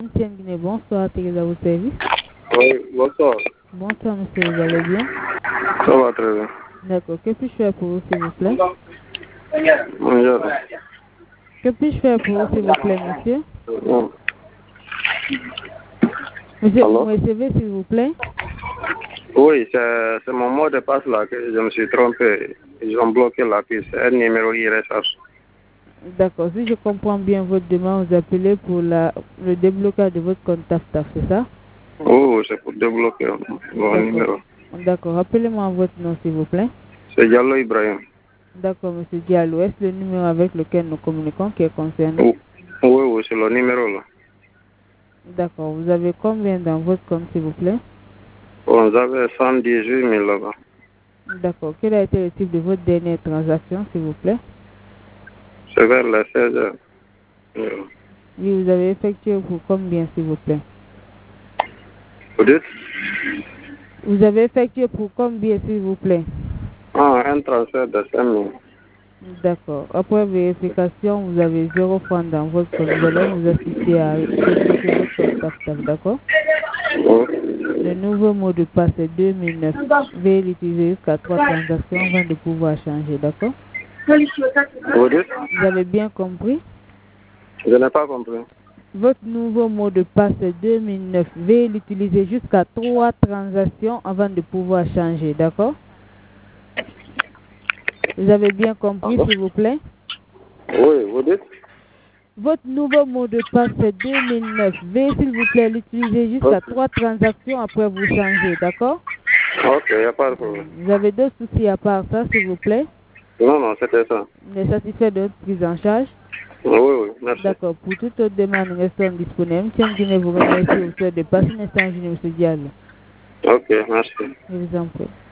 Ancienne Guinée, bonsoir, Thérèse à votre service. Oui, bonsoir. Bonsoir, monsieur, vous allez bien? Ça va très bien. D'accord, que puis-je faire pour vous, s'il vous plaît? Bonjour. Que puis-je faire pour vous, s'il vous plaît, monsieur? Non. Monsieur, vous Allô? me recevez, s'il vous plaît? Oui, c'est mon mot de passe là que je me suis trompé. Ils ont bloqué la piste. C'est un numéro IRSH. D'accord, si je comprends bien votre demande, vous appelez pour le déblocage de votre compte TAF-TAF, c'est ça? Oh, c'est pour débloquer mon numéro. D'accord, rappelez-moi votre nom, s'il vous plaît. C'est Diallo Ibrahim. D'accord, monsieur Diallo, est-ce le numéro avec lequel nous communiquons qui est concerné? Oui, oui, c'est le numéro là. D'accord, vous avez combien dans votre compte, s'il vous plaît? Bon, vous avez 118 000 là-bas. D'accord, quel a été le type de votre dernière transaction, s'il vous plaît? C'est vers les 16 heures. Oui, vous avez effectué pour combien, s'il vous plaît? Vous dites? Vous avez effectué pour combien, s'il vous plaît? Ah, un transfert de 5 000. D'accord. Après vérification, vous avez 0 francs dans votre compte. Nous allons vous assister à débloquer votre compte TAF-TAF, d'accord? Oui. Le nouveau mot de passe est 2009. Veuillez l'utiliser jusqu'à 3 transactions avant de pouvoir changer, d'accord? Vous dites? Vous avez bien compris? Je n'ai pas compris. Votre nouveau mot de passe est 2009. Veuillez l'utiliser jusqu'à 3 transactions avant de pouvoir changer, d'accord? Vous avez bien compris, Allô? s'il vous plaît? Oui, vous dites? Votre nouveau mot de passe est 2009. Veuillez, s'il vous plaît, l'utiliser jusqu'à 3 transactions après vous changer, d'accord? Ok, il n'y a pas de problème. Vous avez d'autres soucis à part ça, s'il vous plaît? Non, non, c'était ça. Vous êtes satisfait de votre prise en charge? Oui, oui, merci. D'accord. Pour toute autre demande, nous restons disponibles. Tiens, Guinée vous remercie. Vous souhaite de passer un instant, M. Diallo. Ok, merci. Je vous en prie.